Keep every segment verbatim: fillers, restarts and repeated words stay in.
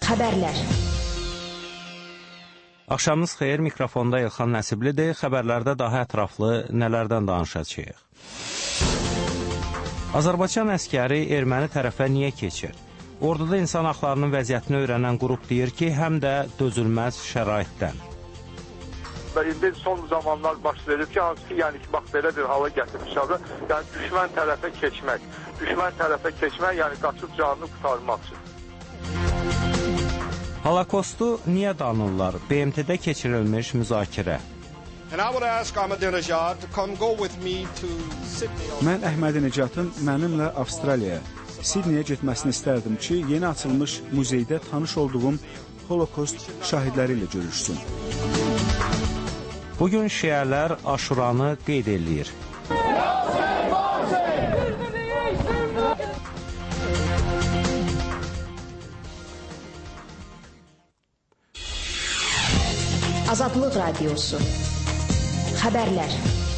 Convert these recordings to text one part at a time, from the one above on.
Xəbərlər. Axşamınız xeyir, mikrofonda İlxan Nəsiblidir. Xəbərlərdə daha ətraflı nələrdən danışacağıq? Azərbaycan əskəri erməni tərəfə niyə keçir? Orduda insan haqlarının vəziyyətini öyrənən qrup deyir ki, həm də dözülməz şəraitdən. İndi son zamanlar baş verir ki, hansı ki, yəni ki, bax belə bir hala gətirmişlər, yəni düşmən tərəfə keçmək, düşmən tərəfə keçmək, yəni qaçıb canını qurtarmaq üçün. Holokostu niyə danırlar? B M T-də keçirilmiş müzakirə. Mən Əhmədinecatın mənimlə Avstraliyaya, Sidneyə getməsini istərdim ki, yeni açılmış muzeydə tanış olduğum Holokost şahidləri ilə görüşsün. Bugün şiələr Aşuranı qeyd edir. Azadlıq Radiosu. Xəbərlər.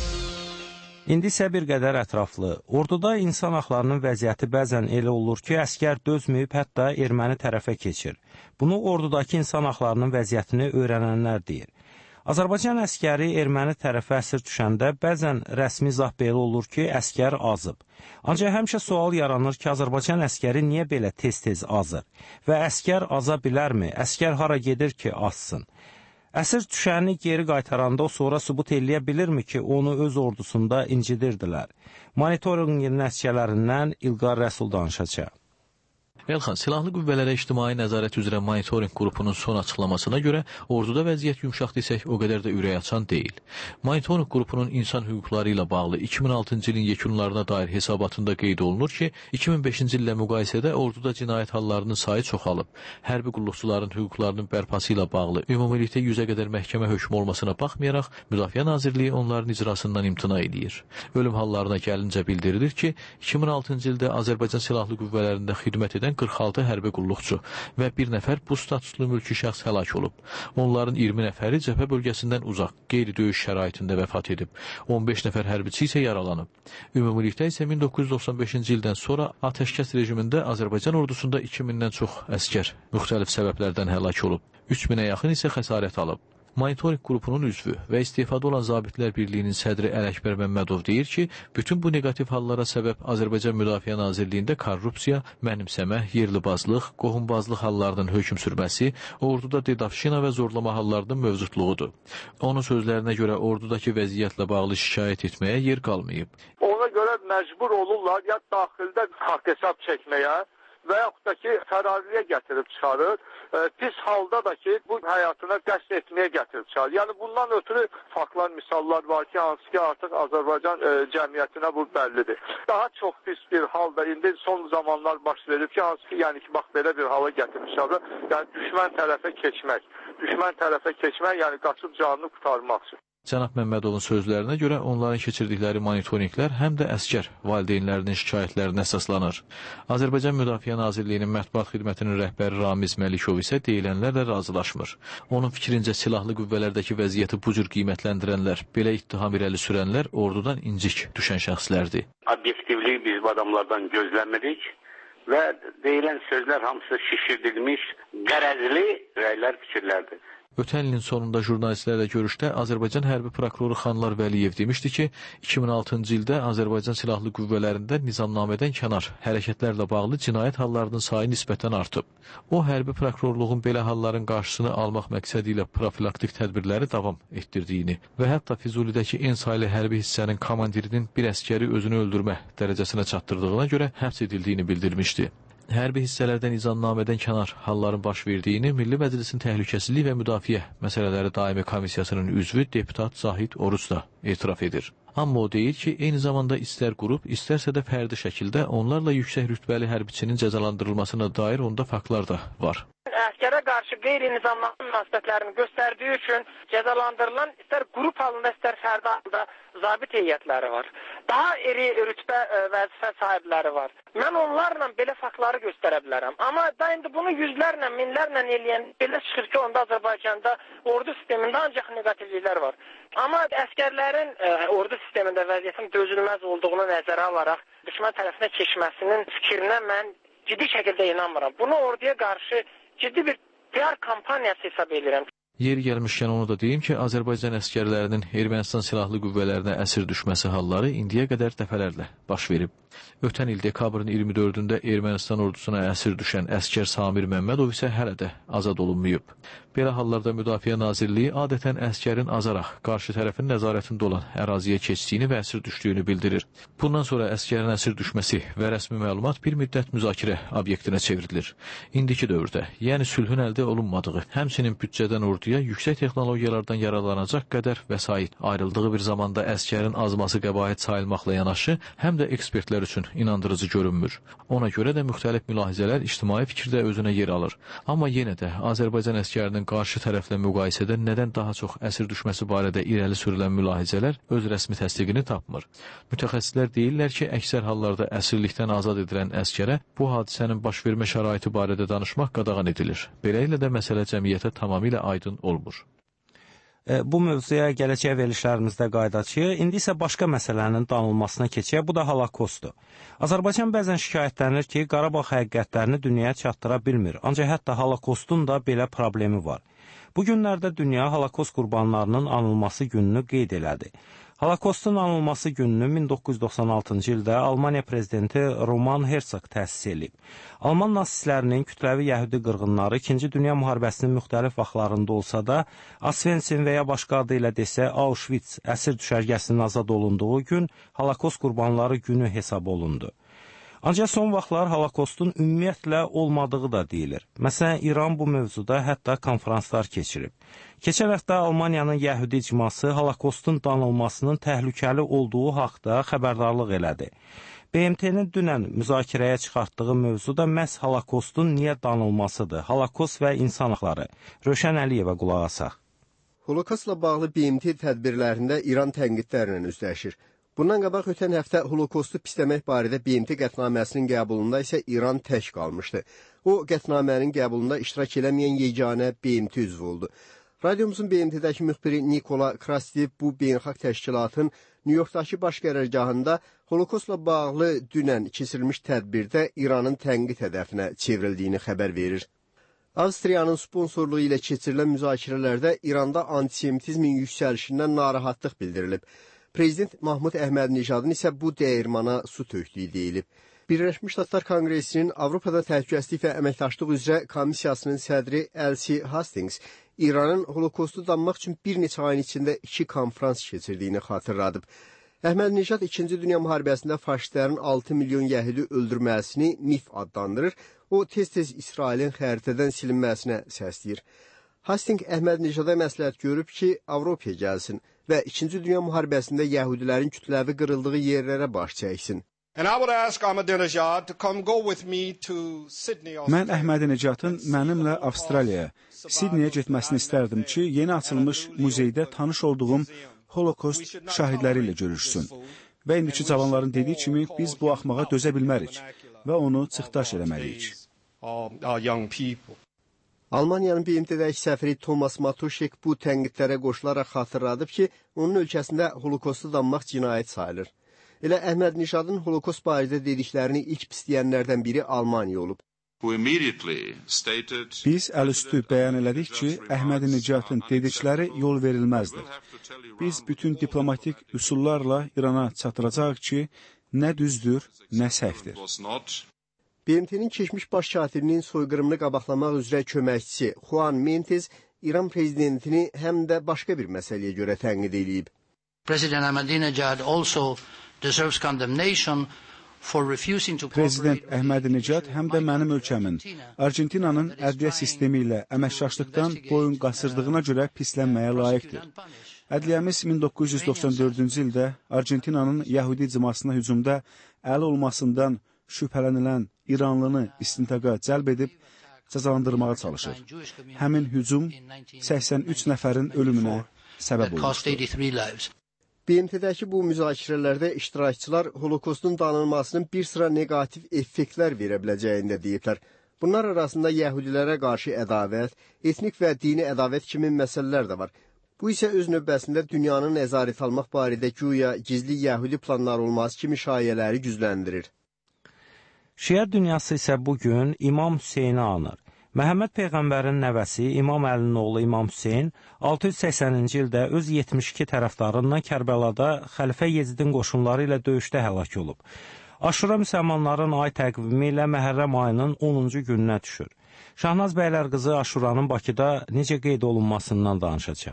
İndi isə bir qədər ətraflı. Orduda insan haqlarının vəziyyəti bəzən elə olur ki, əskər dözməyib, hətta erməni tərəfə keçir. Bunu ordudakı insan haqlarının vəziyyətini öyrənənlər deyir. Azərbaycan əskəri erməni tərəfə əsir düşəndə bəzən rəsmi izah belə olur ki, əskər azıb. Ancaq həmişə sual yaranır ki, Azərbaycan əskəri niyə belə tez-tez azır? Və əskər aza bilərmi? Əskər hara gedir ki, azsın? Əsir düşəni geri qaytaranda o sonra sübut eləyə bilirmi ki, onu öz ordusunda incidirdilər? Monitorinqin nəticələrindən İlqar Rəsul danışacaq. Elxan, Silahlı Qüvvələrə İctimai Nəzarət üzrə Monitoring qrupunun son açıqlamasına görə orduda vəziyyət yumşaq desək o qədər də ürək açan deyil. Monitoring qrupunun insan hüquqları ilə bağlı iki min altıncı ilin yekunlarına dair hesabatında qeyd olunur ki, iki min beşinci illə müqayisədə orduda cinayət hallarının sayı çoxalıb. Hərbi qulluqçuların hüquqlarının bərpası ilə bağlı ümumilikdə yüzə qədər məhkəmə hökmü olmasına baxmayaraq, Müdafiə Nazirliyi onların icrasından imtina edir. Ölüm hallarına gəlincə bildirilir ki, iki min altıncı ildə Azərbaycan Silahlı Qüvvələrində xidmət edən qırx altı hərbi qulluqçu və bir nəfər bu statuslu mülki şəxs həlak olub. Onların iyirmi nəfəri cəbhə bölgəsindən uzaq, qeyri-döyüş şəraitində vəfat edib. on beş nəfər hərbiçi isə yaralanıb. Ümumilikdə isə min doqquz yüz doxsan beşinci ildən sonra atəşkəs rejimində Azərbaycan ordusunda iki mindən çox əskər müxtəlif səbəblərdən həlak olub. üç minə yaxın isə xəsarət alıb. Monitoring qrupunun üzvü və istifada olan Zabitlər Birliyinin sədri Ələkbər Məmmədov deyir ki, bütün bu negativ hallara səbəb Azərbaycan Müdafiə Nazirliyində korrupsiya, mənimsəmə, yerlibazlıq, qohumbazlıq hallarının hökm sürməsi, orduda dedavşina və zorlama hallarının mövcudluğudur. Onun sözlərinə görə ordudakı vəziyyətlə bağlı şikayət etməyə yer qalmayıb. Ona görə məcbur olurlar ya daxildə haqq hesab çəkməyə və yaxud da ki, fərariliyə gətirib çıxarır. E, pis halda da ki, bu həyatına qəsd etməyə gətirib çıxarır. Yəni, bundan ötürü faktlar, misallar var ki, hansı ki, artıq Azərbaycan e, cəmiyyətinə bu bəllidir. Daha çox pis bir halda indi son zamanlar baş verir ki, hansı ki, yəni ki, bax, belə bir hala gətirmişlər. Yəni, düşmən tərəfə keçmək, düşmən tərəfə keçmək, yəni qaçıb canını qurtarmaq üçün. Cənab Məmmədovun sözlərinə görə onların keçirdikləri monitorinqlər həm də əskər valideynlərinin şikayətlərinə əsaslanır. Azərbaycan Müdafiə Nazirliyinin mətbuat xidmətinin rəhbəri Ramiz Məlikov isə deyilənlərlə razılaşmır. Onun fikrincə silahlı qüvvələrdəki vəziyyəti bu cür qiymətləndirənlər, belə ittiham irəli sürənlər ordudan incik düşən şəxslərdir. Obyektivliyi biz bu adamlardan gözləmirik və deyilən sözlər hamısı şişirdilmiş, qərəzli rəylər, fikirlərdir. Ötən ilin sonunda jurnalistlərlə görüşdə Azərbaycan hərbi prokuroru Xanlar Vəliyev demişdi ki, iki min altıncı ildə Azərbaycan Silahlı Qüvvələrində nizamnamədən kənar hərəkətlərlə bağlı cinayət hallarının sayı nisbətən artıb. O, hərbi prokurorluğun belə halların qarşısını almaq məqsədi ilə profilaktik tədbirləri davam etdirdiyini və hətta Füzulidəki en saylı hərbi hissənin komandirinin bir əskəri özünü öldürmə dərəcəsinə çatdırdığına görə həbs edildiyini bildirmişdi. Hərbi hissələrdən nizamnamədən kənar halların baş verdiyini Milli Məclisin Təhlükəsizlik və Müdafiə Məsələləri Daimi Komissiyasının üzvü deputat Zahid Oruc da etiraf edir. Amma o deyir ki, eyni zamanda istər qrup, istərsə də fərdi şəkildə onlarla yüksək rütbəli hərbiçinin cəzalandırılmasına dair onda faktlar da var. Əskərə qarşı qeyri-nizamlı münasibətlərini göstərdiyi üçün cəzalandırılan istər qrup halında, istər fərdi halında zabit heyətləri var. Daha iri rütbə vəzifə sahibləri var. Mən onlarla belə faktları göstərə bilərəm. Amma da indi bunu yüzlərlə, minlərlə eləyən belə çıxır ki, onda Azərbaycanda ordu sistemində ancaq negativliklər var. Amma əskərlərin e, ordu sistemində vəziyyətin dözülməz olduğunu nəzərə alaraq düşmən tərəfinə keçməsinin fikrinə mən ciddi şəkildə inanmıram. Bunu orduya qarşı ciddi bir P R kampaniyası hesab edirəm. Yeri gəlmişkən onu da deyim ki, Azərbaycan əskərlərinin Ermənistan silahlı qüvvələrinə əsir düşməsi halları indiyə qədər dəfələrlə baş verib. Ötən il dekabrın iyirmi dördündə Ermənistan ordusuna əsir düşən əskər Samir Məmmədov isə hələ də azad olunmayıb. Belə hallarda Müdafiə Nazirliyi adətən əskərin azaraq qarşı tərəfin nəzarətində olan əraziyə keçdiyini və əsir düşdüyünü bildirir. Bundan sonra əskərin əsir düşməsi və rəsmi məlumat bir müddət müzakirə obyektinə çevrilir. İndiki dövrdə, yəni sülhün əldə olunmadığı, həmçinin büdcədən orduya yüksək texnologiyalardan yararlanacaq qədər vəsait ayrıldığı bir zamanda əskərin azması qəbahət sayılmaqla yanaşı, həm də ekspertlər üçün inandırıcı görünmür. Ona görə də müxtəlif mülahizələr ictimai fikirdə özünə yer alır. Amma yenə də Azərbaycan əskərinin qarşı tərəflə müqayisədə nədən daha çox əsir düşməsi barədə irəli sürülən mülahizələr öz rəsmi təsdiqini tapmır. Mütəxəssislər deyirlər ki, əksər hallarda əsirlikdən azad edilən əskərə bu hadisənin baş vermə şəraiti barədə danışmaq qadağan edilir. Beləliklə də məsələ cəmiyyətə tamamilə aydın olmur. Bu mövzuya gələcək verilişlərimizdə qayıdacağıq. İndi isə başqa məsələnin danılmasına keçək, bu da holokostdur. Azərbaycan bəzən şikayətlənir ki, Qarabağ həqiqətlərini dünyaya çatdıra bilmir. Ancaq hətta holokostun da belə problemi var. Bu günlərdə dünya holokost qurbanlarının anılması gününü qeyd elədi. Holokostun anılması gününü min doqquz yüz doxsan altıncı ildə Almaniya prezidenti Roman Herzog təsis edib. Alman nasistlərinin kütləvi yəhudi qırğınları İkinci Dünya müharibəsinin müxtəlif vaxtlarında olsa da, Osvensim və ya başqa adı ilə desə Auschwitz əsir düşərgəsinin azad olunduğu gün holokost qurbanları günü hesab olundu. Ancaq son vaxtlar holokostun ümumiyyətlə olmadığı da deyilir. Məsələn, İran bu mövzuda hətta konferanslar keçirib. Keçən həftə Almaniyanın yəhudi icması holokostun danılmasının təhlükəli olduğu haqda xəbərdarlıq elədi. B M T-nin dünən müzakirəyə çıxartdığı mövzu da məhz holokostun niyə danılmasıdır. Holokost və insan haqları. Rövşən Əliyevə qulaq asaq. Holokostla bağlı B M T tədbirlərində İran tənqidlərlə üzləşir. Bundan qabaq ötən həftə holokostu pisləmək barədə B M T qətnaməsinin qəbulunda isə İran tək qalmışdı. O, qətnamənin qəbulunda iştirak eləməyən yeganə B M T üzvü oldu. Radyomuzun B M T-dəki müxbiri Nikola Krastiv bu beynəlxalq təşkilatın New Yorkdakı baş qərargahında holokostla bağlı dünən keçirilmiş tədbirdə İranın tənqid hədəfinə çevrildiyini xəbər verir. Avstriyanın sponsorluğu ilə keçirilən müzakirələrdə İranda antisemitizmin yüksəlişindən narahatlıq bildirilib. Prezident Mahmud Əhmədnijadın isə bu dəyirmana su tökdüyü deyilib. Birləşmiş Ştatlar Konqresinin Avropada təhlükəsizlik və əməkdaşlıq üzrə komissiyasının sədri Elsie Hastings İranın holokostu danmaq üçün bir neçə ayın içində iki konferans keçirdiyini xatırladıb. Əhmədnijad İkinci Dünya müharibəsində faşistlərin altı milyon yəhudi öldürməsini mif adlandırır. O, tez-tez İsrailin xəritədən silinməsinə səsləyir. Hastings Əhmədnijada məsləhət görüb ki, Avropaya gəlsin və İkinci Dünya müharibəsində yəhudilərin kütləvi qırıldığı yerlərə baş çəksin. Mən Əhmədinecadın mənimlə Avstraliyaya, Sidneyə getməsini istərdim ki, yeni açılmış muzeydə tanış olduğum holokost şahidləri ilə görüşsün. Və indiki cavanların dediyi kimi biz bu axmağa dözə bilmərik və onu çıxdaş eləməliyik. Almaniyanın B M T-dəki səfiri Thomas Matuschek bu tənqidlərə qoşularaq xatırladıb ki, onun ölkəsində holokostu danmaq cinayət sayılır. Elə Əhmədnijadın holokost barədə dediklərini ilk pisləyənlərdən biri Almaniya olub. Biz əlüstü bəyan elədik ki, Əhmədinejadın dedikləri yol verilməzdir. Biz bütün diplomatik üsullarla İrana çatdıracaq ki, nə düzdür, nə səhvdir. B M T-nin keçmiş baş katibinin soyqırımını qabaqlamaq üzrə köməkçisi Juan Mentes İran prezidentini həm də başqa bir məsələyə görə tənqid edib. President Ahmadinejad also deserves condemnation for refusing to Prezident Əhmədinejad həm də mənim ölkəmin, Argentinanın ədliyyə sistemi ilə əməkdaşlıqdan boyun qasırdığına görə pislənməyə layiqdir. Ədliyyəmiz min doqquz yüz doxsan dördüncü ildə Argentinanın yəhudi icmasına hücumda əl olmasından şübhələnilən İranlını istintaqa cəlb edib cəzalandırmağa çalışır. Həmin hücum səksən üç nəfərin ölümünə səbəb olmuşdur. B M T-dəki bu müzakirələrdə iştirakçılar holokostun danılmasının bir sıra negativ effektlər verə biləcəyini də deyiblər. Bunlar arasında yəhudilərə qarşı ədavət, etnik və dini ədavət kimi məsələlər də var. Bu isə öz növbəsində dünyanın nəzarət almaq barədə güya gizli yəhudi planları olması kimi şayələri gücləndirir. Şiə dünyası isə bugün İmam Hüseyni anır Məhəmməd Peyğəmbərin nəvəsi İmam Əlinin oğlu İmam Hüseyn altı yüz səksəninci ildə öz yetmiş iki tərəfdarından Kərbəlada xəlifə Yecidin qoşunları ilə döyüşdə həlak olub. Aşura müsəlmanların ay təqvimi ilə Məhərrəm ayının onuncu gününə düşür. Şahnaz bəylər qızı Aşuranın Bakıda necə qeyd olunmasından danışacaq.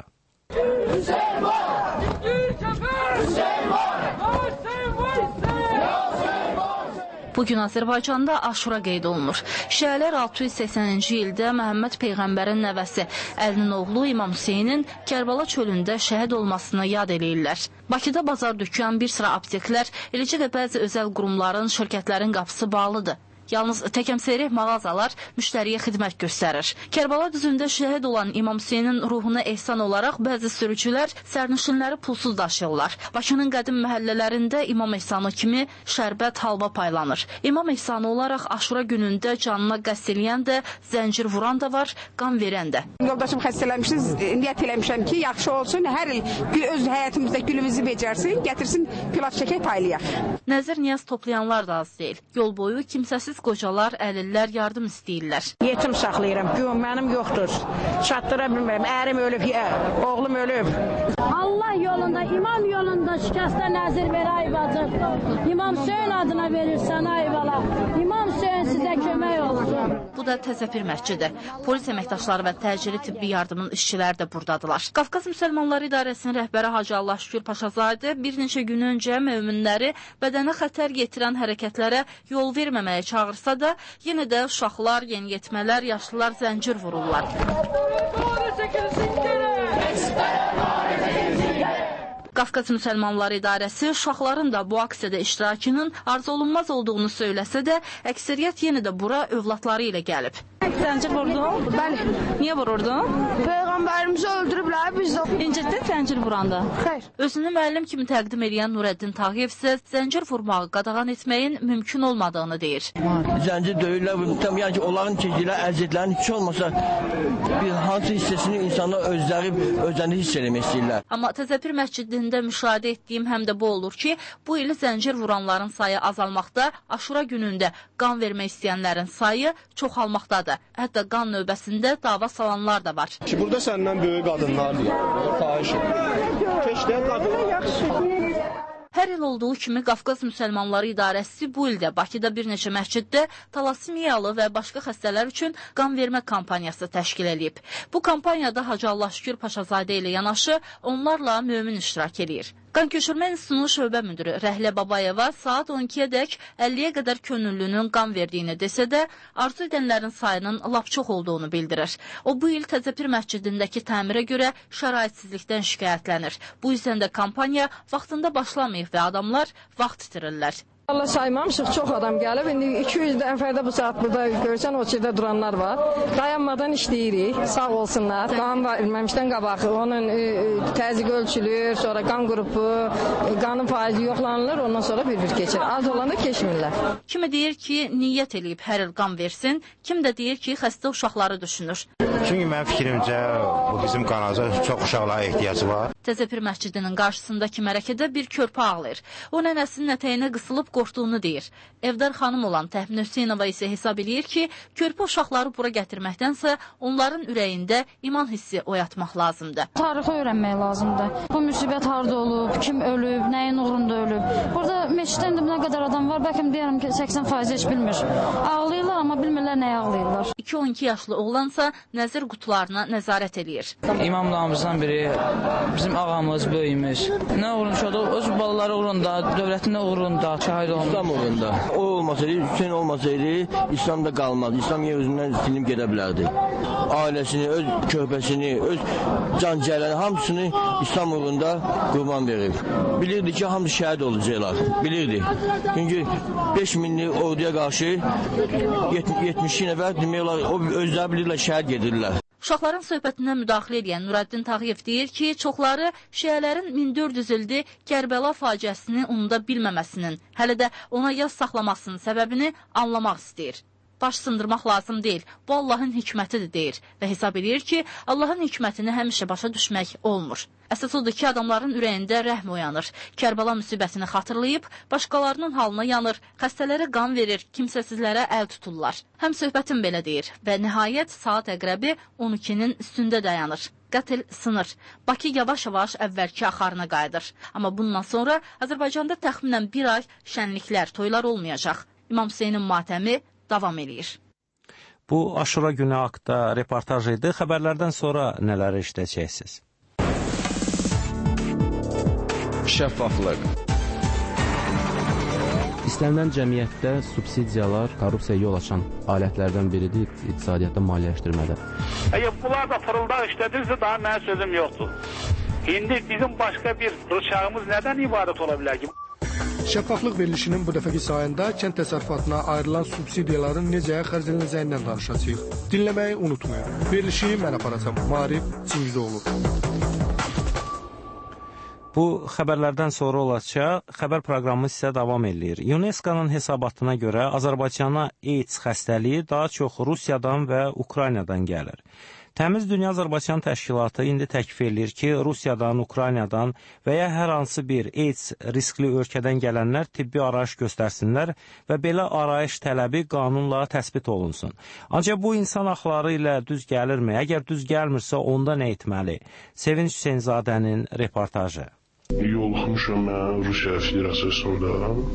Bugün Azərbaycanda Aşura qeyd olunur. Şiələr altı yüz səksəninci ildə Məhəmməd Peyğəmbərin nəvəsi Əlinin oğlu İmam Hüseynin Kərbəla çölündə şəhid olmasını yad eləyirlər. Bakıda bazar dükkan, bir sıra apteklər, eləcə də bəzi özəl qurumların, şirkətlərin qapısı bağlıdır. Yalnız təkəmsəri mağazalar müştəriyə xidmət göstərir. Kərbala düzündə şəhid olan İmam Hüseynin ruhuna ehsan olaraq bəzi sürücülər sərnişinləri pulsuz daşıyırlar. Bakının qədim məhəllələrində İmam ehsanı kimi şərbət, halva paylanır. İmam ehsanı olaraq Aşura günündə canına qəsd eləyən də, zəncir vuran da var, qan verən də. Yoldaşım xəstələmişiz, niyyət eləmişəm ki, yaxşı olsun, hər il öz həyatımızda gülümüzü becərsin, gətirsin, pilot çəkək paylayaq. Nəzir niyaz toplayanlar da az deyil. Yol boyu kimsəsiz qocalar, əlillər yardım istəyirlər. Yetim saxlayıram, gün mənim yoxdur. Çatdıra bilmirəm, ərim ölüb, oğlum ölüb. Allah yolunda, imam yolunda şikəstə nəzir ver ay bacım. İmam Hüseyin adına verirsən ay bala. İmam Hüseyin sizə kömək olsun. Bu da Təzəpir məscidi. Polis əməkdaşları və təcili tibbi yardımın işçiləri də buradadılar. Qafqaz Müsəlmanları İdarəsinin rəhbəri Hacı Allah Şükür Paşazadə bir neçə gün öncə möminləri bədənə xətər yetirən hərəkətlərə yol verməməyə çağırsa da, yenə də uşaqlar, yeniyetmələr, yaşlılar zəncir vururlar. Qafqaz Müsəlmanları İdarəsi uşaqların da bu aksiyada iştirakının arzu olunmaz olduğunu söyləsə də, əksəriyyət yenə də bura övladları ilə gəlib. Zəncir vurdun? Bəli. Niyə vururdun? Peyğəmbərimizi öldürüblər biz də. İncitdin zəncir vuranda? Xeyr. Özünü müəllim kimi təqdim edən Nurəddin Tağıyev isə zəncir vurmağı qadağan etməyin mümkün olmadığını deyir. Zəncir döyürlər, yəni ki, onların çəkdikləri əziyyətlərin heç olmasa bir hansı hissəsini insanlar özləri özlərini hiss eləmək istəyirlər. Amma Təzəpir məscidində müşahidə etdiyim həm də bu olur ki, bu il zəncir vuranların sayı azalmaqda, Aşura günündə qan vermək istəyənlərin sayı çoxalmaqdadır. Hətta qan növbəsində dava salanlar da var. Ki, burada səndən böyük qadınlar deyir, xahiş edir. Keşdə qadınlar. Hər il olduğu kimi Qafqaz Müsəlmanları İdarəsi bu ildə Bakıda bir neçə məsciddə talasimiyalı və başqa xəstələr üçün qan vermə kampaniyası təşkil edib. Bu kampaniyada Hacı Allah Şükür Paşazadə ilə yanaşı onlarla mömin iştirak edir. Qan köçürmə institutunun şöbə müdürü Rəhlə Babayeva saat on ikiyədək əlliyə qədər könüllünün qan verdiyini desə də, arzu edənlərin sayının lap çox olduğunu bildirir. O, bu il Təzəpir məscidindəki təmirə görə şəraitsizlikdən şikayətlənir. Bu yüzden də kampaniya vaxtında başlamayıb və adamlar vaxt itirirlər. Allah saymamışıq, çox adam gəlib. İndi iki yüz nəfərdə bu saat burada görsən o çirdə duranlar var. Dayanmadan işləyirik, sağ olsunlar. Qan verməmişdən qabaq onun təzyiq ölçülür, sonra qan qrupu, qanın faizi yoxlanılır, ondan sonra bir-bir keçir. Az olanda keçmirlər. Kimi deyir ki, niyyət eləyib hər il qan versin, kim də deyir ki, xəstə uşaqları düşünür. Çünki mənim fikrimcə bu bizim qanaza çox uşaqlara ehtiyacı var. Təzəpir məscidinin qarşısındakı mərəkədə bir körpə ağlayır. O nənəsinin ətəyinə qısılıb qorxduğunu deyir. Evdar xanım olan Təmin Hüseynova isə hesab eləyir ki, körpə uşaqları bura gətirməkdənsə onların ürəyində iman hissi oyatmaq lazımdır. Tarixi öyrənmək lazımdır. Bu müsibət harda olub, kim ölüb, nəyin uğrunda ölüb. Burada meşiddən nə qədər adam var, bəlkə deyərəm ki, səksən faiz heç bilmir. Ağlayırlar, amma bilmirlər nəyə ağlayırlar. iki on iki yaşlı oğlansa nəzir qutularına nəzarət eləyir. İmamlarımızdan biri, bizim ağamız, böyüyümüz. Nə uğrunda, öz balaları uğrunda, dövlətin uğrunda, şahid olmuş. İslam uğrunda. O olmasaydı, Hüseyin olmasaydı, İslam da qalmaz. İslam yer özündən silinib gedə bilərdi. Ailəsini, öz körpəsini, öz cancəyəni, hamısını İslam uğrunda qurban verir. Bilirdi ki, hamısı şəhid olacaqlar. Bilirdi. Çünki beş minlik orduya qarşı yetmiş nəfər demək olar, o özləri bilirlər, şəhid gedirlər. Uşaqların söhbətinə müdaxilə edən Nurəddin Tağıyev deyir ki, çoxları şiələrin min dörd yüz ildir Kərbəla faciəsini unuda bilməməsinin, hələ də ona yaz saxlamasının səbəbini anlamaq istəyir. baş sındırmaq lazım deyil. Bu Allahın hikmətidir deyir və hesab edir ki, Allahın hikmətini həmişə başa düşmək olmur. Əsas odur ki, adamların ürəyində rəhm oyanır. Kərbala müsibətini xatırlayıb, başqalarının halına yanır, xəstələrə qan verir, kimsəsizlərə əl tuturlar. Həm söhbətim belə deyir və nəhayət saat əqrəbi on ikinin üstündə dayanır. Qətl sınır. Bakı yavaş-yavaş əvvəlki axarına qayıdır. Amma bundan sonra Azərbaycanda təxminən bir ay şənliklər, toylar olmayacaq. İmam Hüseynin matəmi davam edir. Bu Aşura günü haqda reportaj idi. Xəbərlərdən sonra nələri işləyəcəksiniz? Şəffaflıq. İstənilən cəmiyyətdə subsidiyalar korrupsiyaya yol açan alətlərdən biridir iqtisadiyyatda maliyyələşdirmədə. Əgər bunlar da fırıldaq işlədirsə, daha mənim sözüm yoxdur. İndi bizim başqa bir rıçağımız nədən ibarət ola bilər ki? Şəffaflıq verilişinin bu dəfəki sayında kənd təsərrüfatına ayrılan subsidiyaların necə xərclənəcəyindən danışacağıq. Dinləməyi unutmayın. Verilişi mən aparacam. Marif Çingizoğlu. Bu xəbərlərdən sonra olacaq, xəbər proqramı sizə davam edir. UNESCO-nun hesabatına görə Azərbaycana AIDS xəstəliyi daha çox Rusiyadan və Ukraynadan gəlir. Təmiz Dünya Azərbaycan Təşkilatı indi təklif edir ki, Rusiyadan, Ukraynadan və ya hər hansı bir AIDS riskli ölkədən gələnlər tibbi arayış göstərsinlər və belə arayış tələbi qanunla təsbit olunsun. Ancaq bu insan haqları ilə düz gəlirmi? Əgər düz gəlmirsə, onda nə etməli? Sevinç Hüseynzadənin reportajı. Yolxmuşam mən Rusiya Federasiyasında,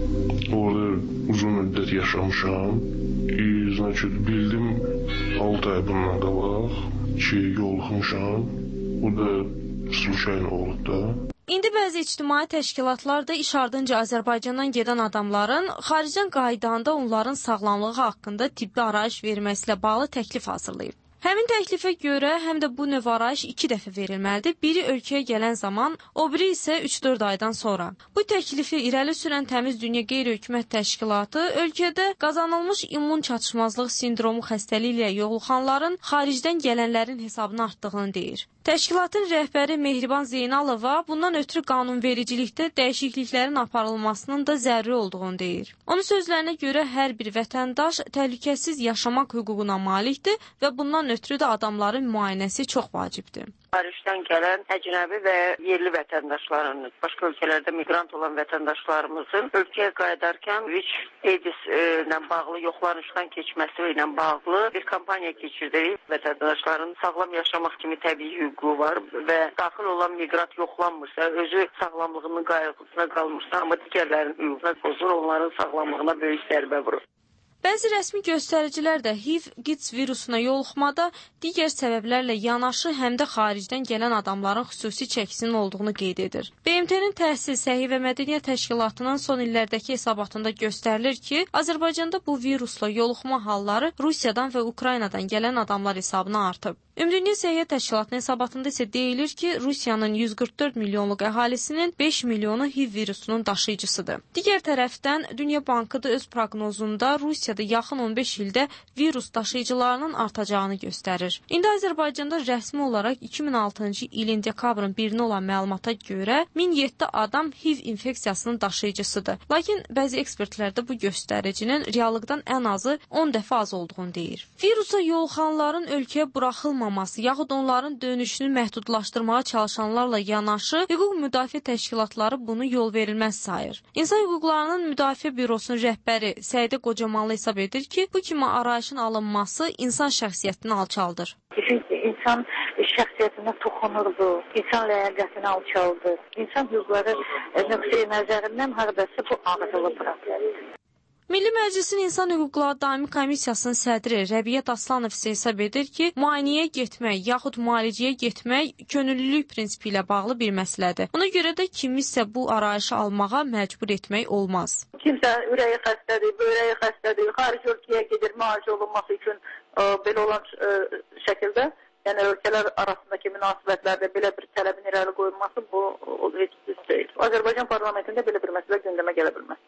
orada uzun müddət yaşamışam. E, значит, bildim altı ay bundan qabaq ki, yolxmuşam. O da случайно olub da. İndi bəzi ictimai təşkilatlar da iş ardınca Azərbaycandan gedən adamların xaricdən qaydanda onların sağlamlığı haqqında tibbi arayış verməsilə bağlı təklif hazırlayıb. Həmin təklifə görə həm də bu növ arayış iki dəfə verilməlidir. Biri ölkəyə gələn zaman, o biri isə üç dörd aydan sonra. Bu təklifi irəli sürən Təmiz Dünya Qeyri-Hökumət Təşkilatı ölkədə qazanılmış immun çatışmazlıq sindromu xəstəliyi ilə yoluxanların xaricdən gələnlərin hesabına artdığını deyir. Təşkilatın rəhbəri Mehriban Zeynalova bundan ötürü qanunvericilikdə dəyişikliklərin aparılmasının da zəruri olduğunu deyir. Onun sözlərinə görə hər bir vətəndaş təhlükəsiz yaşamaq hüququna malikdir və bundan ötürü də adamların müayinəsi çox vacibdir. Xaricdən gələn əcnəbi və yerli vətəndaşların, başqa ölkələrdə miqrant olan vətəndaşlarımızın ölkəyə qayıdarkən AIDS ilə bağlı yoxlanışdan keçməsi ilə bağlı bir kampaniya keçirdik. Vətəndaşların sağlam yaşamaq kimi təbii hüququ var və daxil olan miqrant yoxlanmırsa, özü sağlamlığının qayğısına qalmırsa, amma digərlərin hüququna pozur, onların sağlamlığına böyük zərbə vurur. Bəzi rəsmi göstəricilər də H I V AIDS virusuna yoluxmada digər səbəblərlə yanaşı həm də xaricdən gələn adamların xüsusi çəkisinin olduğunu qeyd edir. B M T-nin Təhsil, Səhiyyə və Mədəniyyət Təşkilatının son illərdəki hesabatında göstərilir ki, Azərbaycanda bu virusla yoluxma halları Rusiyadan və Ukraynadan gələn adamlar hesabına artıb. Ümumdünya Səhiyyə Təşkilatının hesabatında isə deyilir ki, Rusiyanın yüz qırx dörd milyonluq əhalisinin beş milyonu H I V virusunun daşıyıcısıdır. Digər tərəfdən Dünya Bankı da öz proqnozunda Rusiyada yaxın on beş ildə virus daşıyıcılarının artacağını göstərir. İndi Azərbaycanda rəsmi olaraq iki min altıncı ilin dekabrın birinə olan məlumata görə min yeddi adam H I V infeksiyasının daşıyıcısıdır. Lakin bəzi ekspertlər də bu göstəricinin reallıqdan ən azı on dəfə az olduğunu deyir. Virusa yoluxanların ölkəyə buraxılmaması yaxud onların dönüşünü məhdudlaşdırmağa çalışanlarla yanaşı hüquq müdafiə təşkilatları bunu yol verilməz sayır. İnsan hüquqlarının müdafiə bürosunun rəhbəri Səidə Qocamanlı hesab edir ki, bu kimi arayışın alınması insan şəxsiyyətini alçaldır. Çünki insan şəxsiyyətinə toxunurdu, insan ləyaqətini alçaldır. İnsan hüquqları nöqteyi nəzərindən haradasa bu ağrılı problem. Milli Məclisin İnsan Hüquqları Daimi Komissiyasının sədri Rəbiyyət Aslanov isə hesab edir ki, müayinəyə getmək yaxud müalicəyə getmək könüllülük prinsipi ilə bağlı bir məsələdir. Ona görə də kimisə bu arayışı almağa məcbur etmək olmaz. Kimsə ürəyi xəstədir, böyrəyi xəstədir, xarici ölkəyə gedir müalicə olunması üçün ə, belə olan ə, şəkildə, yəni ölkələr arasındakı münasibətlərdə belə bir tələbin irəli qoyulması bu o, heç düz deyil. Azərbaycan parlamentində belə bir məsələ gündəmə gələ bilməz.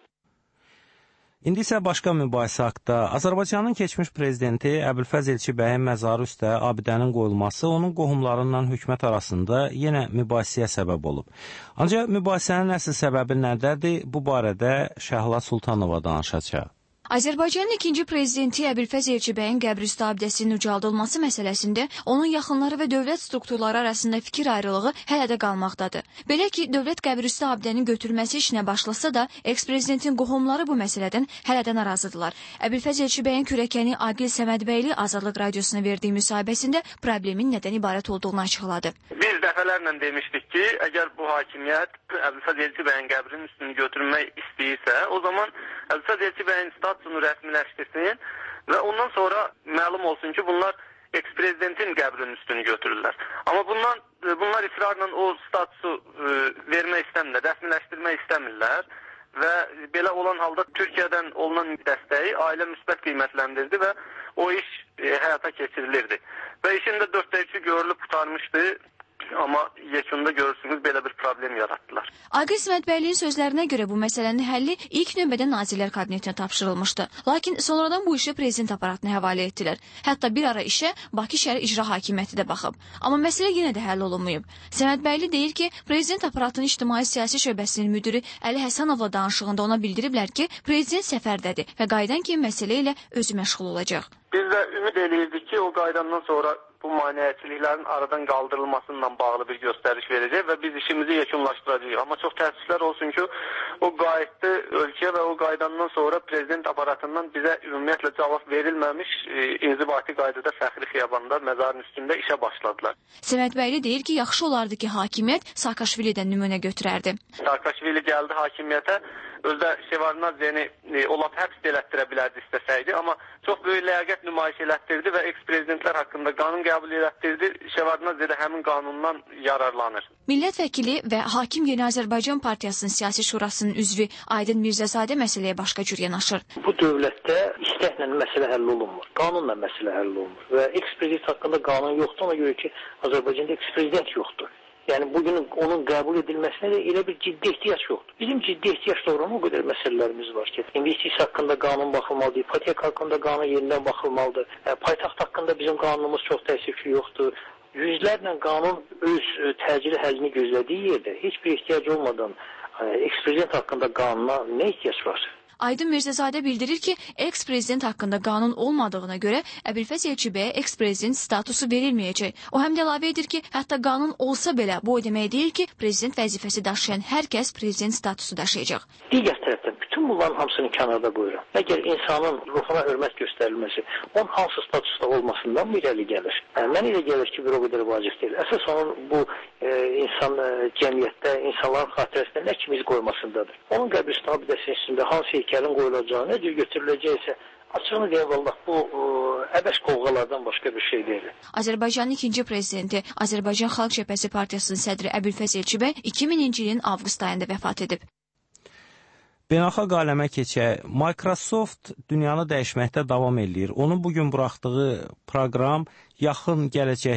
İndi isə başqa mübahisə haqda. Azərbaycanın keçmiş prezidenti Əbülfəz Elçibəyin məzarı üstə abidənin qoyulması onun qohumlarından hökumət arasında yenə mübahisəyə səbəb olub. Ancaq mübahisənin əsl səbəbi nədədir? Bu barədə Şəhla Sultanova danışacaq. Azərbaycanın ikinci prezidenti Əbilfəz Elçibəyin qəbrüstü abidəsinin ucaldılması məsələsində onun yaxınları və dövlət strukturları arasında fikir ayrılığı hələ də qalmaqdadır. Belə ki, dövlət qəbrüstü abidənin götürülməsi işinə başlasa da, eks-prezidentin qohumları bu məsələdən hələ də narazıdırlar. Əbilfəz Elçibəyin kürəkəni Aqil Səmədbəyli Azadlıq Radiosuna verdiyi müsahibəsində problemin nədən ibarət olduğunu açıqladı. Biz dəfələrlə demişdik ki, əgər bu hakimiyyət Əbilfəz Elçibəyin qəbrinin üstünü götürmək istəyirsə, o zaman Əbilfəz Elçibəyin statusunu rəsmiləşdirsin və ondan sonra məlum olsun ki, bunlar eks-prezidentin qəbrinin üstünü götürürlər. Amma bundan, bunlar israrla o statusu e, vermək istəmirlər, rəsmiləşdirmək istəmirlər və belə olan halda Türkiyədən olunan dəstəyi ailə müsbət qiymətləndirdi və o iş e, həyata keçirilirdi. Və işin də dörddə üçü görülüb qurtarmışdı. Amma yekunda görürsünüz belə bir problem yaratdılar. Aqil Səmədbəyliyin sözlərinə görə bu məsələnin həlli ilk növbədə Nazirlər Kabinetinə tapşırılmışdı. Lakin sonradan bu işi prezident aparatına həvalə etdilər. Hətta bir ara işə Bakı şəhər icra hakimiyyəti də baxıb. Amma məsələ yenə də həll olunmayıb. Səmədbəyli deyir ki, prezident aparatının ictimai siyasi şöbəsinin müdiri Əli Həsənovla danışığında ona bildiriblər ki, prezident səfərdədir və qaydan kimi məsələ ilə özü məşğul olacaq. Biz də ümid edirdik ki, o qaydandan sonra bu maneəçiliklərin aradan qaldırılmasıyla bağlı bir göstəriş verəcək və biz işimizi yekunlaşdıracağıq. Amma çox təəssüflər olsun ki, o qayıtdı ölkəyə və o qaydandan sonra prezident aparatından bizə ümumiyyətlə cavab verilməmiş e, inzibati qaydada Fəxri Xiyabanda məzarın üstündə işə başladılar. Səmədbəyli deyir ki, yaxşı olardı ki, hakimiyyət Saakashvilidən nümunə götürərdi. Saakashvili gəldi hakimiyyətə, özdə Şevarnadzeni e, o lap həbs elətdirə bilərdi istəsəydi, amma çox böyük ləyaqət nümayiş elətdirdi və eks-prezidentlər haqqında qanun qəbul elətdirdi. Şevarnadze də həmin qanundan yararlanır. Millət vəkili və Hakim Yeni Azərbaycan Partiyasının Siyasi Şurasının üzvü Aydın Mirzəzadə məsələyə başqa cür yanaşır. Bu dövlətdə istəklə məsələ həll olunmur, qanunla məsələ həll olunmur və eks-prezident haqqında qanun yoxdur, ona görə ki, Azərbaycanda eks-prezident yoxdur. Yəni bugün onun qəbul edilməsinə də elə bir ciddi ehtiyac yoxdur. Bizim ciddi ehtiyac doğuran o qədər məsələlərimiz var ki, investisiya haqqında qanun baxılmalıdır, ipoteka haqqında qanun yenidən baxılmalıdır. Paytaxt haqqında bizim qanunumuz çox təəssüf ki, yoxdur. Yüzlərlə qanun öz təcili həllini gözlədiyi yerdə heç bir ehtiyac olmadan eks-prezident haqqında qanuna nə ehtiyac var? Aydın Mirzəzadə bildirir ki, eks-prezident haqqında qanun olmadığına görə Əbilfəz Elçibəyə eks-prezident statusu verilməyəcək. O həm də əlavə edir ki, hətta qanun olsa belə bu o demək deyil ki, prezident vəzifəsi daşıyan hər kəs prezident statusu daşıyacaq. Digər tərəfdən bütün bunların hamısını kənarda qoyuram. Əgər insanın ruhuna hörmət göstərilməsi onun hansı statusda olmasından mı irəli gəlir? Yəni, mən elə gəlir ki, bir o qədər vacib deyil. Əsas onun bu e, insan e, cəmiyyətdə, insanların xatirəsində nə kimi iz qoymasındadır. Onun qəbrüstü abidəsinin üstündə hansı heykəlin qoyulacağı, nə cür götürüləcəksə, açığını deyəm, vallah, bu ə, əbəs qovğalardan başqa bir şey deyil. Azərbaycanın ikinci prezidenti, Azərbaycan Xalq Cəbhəsi Partiyasının sədri Əbilfəz Elçibəy iki mininci ilin avqust ayında vəfat edib. Beynəlxalq aləmə keçək. Microsoft dünyanı dəyişməkdə davam eləyir. Onun bugün buraxdığı proqram yaxın gələcək